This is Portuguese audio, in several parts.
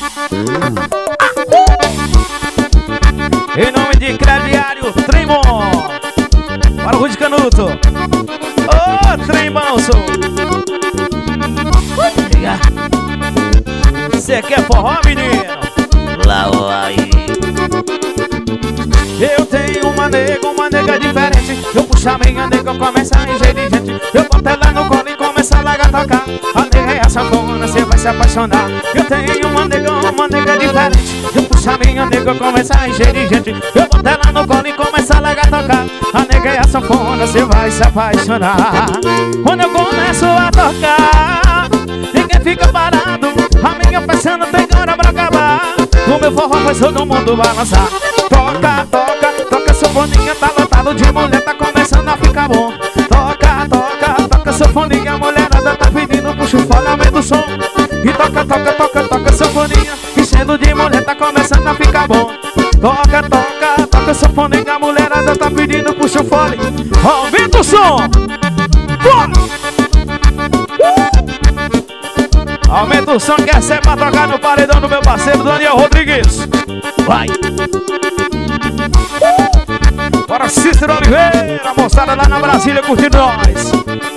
Em nome de Crediário, Trembom. Para o Rude Canuto. Ô, Trembom, sou. Cê quer forró, menino? Lá vai. Eu tenho uma nega diferente. Eu puxo a minha nega, começa a encher de gente. Eu boto ela no colo e começa a largar tocar. A nega é a sanfona, cê vai se apaixonar. Eu tenho uma nega diferente. Eu puxo a minha nega, começa a encher de gente. Eu boto ela no colo e começa a largar tocar. A nega é a sanfona, cê vai se apaixonar. Quando eu começo a tocar, ninguém fica parado. A minha peça não tem hora pra acabar. O meu forró faz todo mundo balançar. Toca, toca, toca sanfoninha, tá lotado de mulher, tá começando a ficar bom. Toca, toca, toca sanfoninha, a mulherada tá pedindo, puxa o fole, aumenta o som. E toca, toca, toca, toca sanfoninha, enchendo de mulher, tá começando a ficar bom. Toca, toca, toca sanfoninha, a mulherada tá pedindo, puxa o fole, aumenta o som. Aumenta o som que essa é pra tocar no paredão do meu parceiro Daniel Rodrigues. Vai! Bora, Cícero Oliveira, moçada lá na Brasília curtindo nós.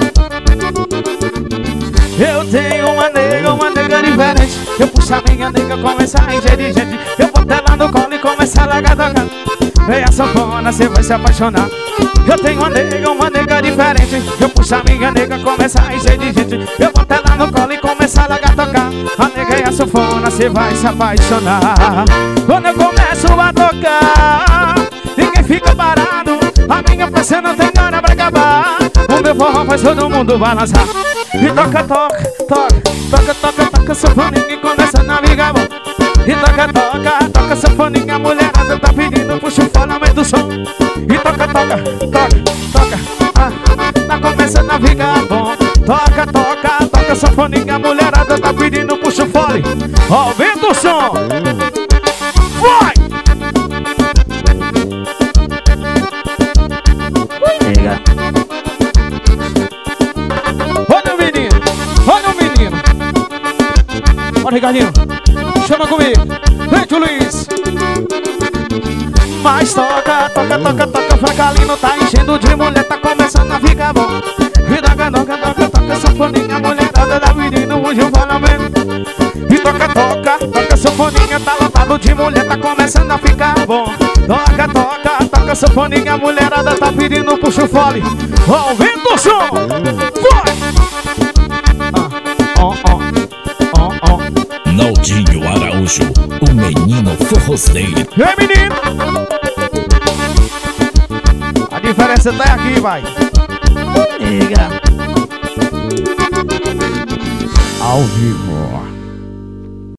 Eu tenho uma nega diferente. Eu puxo a minha nega, começa a encher de gente. Eu boto ela no colo e começa a largar tocar. Vem a sanfona, cê vai se apaixonar. Eu tenho uma nega diferente. Eu puxo a minha nega, começa a encher de gente. Eu boto ela no colo e começa a largar tocar. A nega é a sanfona, cê vai se apaixonar. Quando eu começo a tocar, ninguém fica parado. A minha peça não tem hora pra acabar. O meu forró faz todo mundo balançar. E toca, toca, toca, toca, toca, toca sanfoninha e começa a navegar bom. E toca, toca, toca sanfoninha, a mulherada tá pedindo, puxa o fole, aumenta o som. E toca, toca, toca, toca, tá começando a ficar bom. Toca, toca, toca sanfoninha, a mulherada tá pedindo, puxa o fole, aumenta o som. Vai! Olha o menino, olha o menino. Olha, Ricardinho, chama comigo. Vem, tio Luiz. Mas toca, toca, toca, toca, Fracalino tá enchendo de mulher, tá começando a ficar bom. E toca, toca, toca, toca, sanfoninha, mulherada tá pedindo, hoje eu falo mesmo. E toca, toca, toca, sanfoninha, tá lotado de mulher, tá começando a ficar bom. Toca, toca, toca, sanfoninha, mulherada tá pedindo, puxa o fole, aumenta o som. Vai! Naldinho Araújo, o menino forrozeiro. Ei, menino! A diferença tá aqui, vai. Nega. Ao vivo.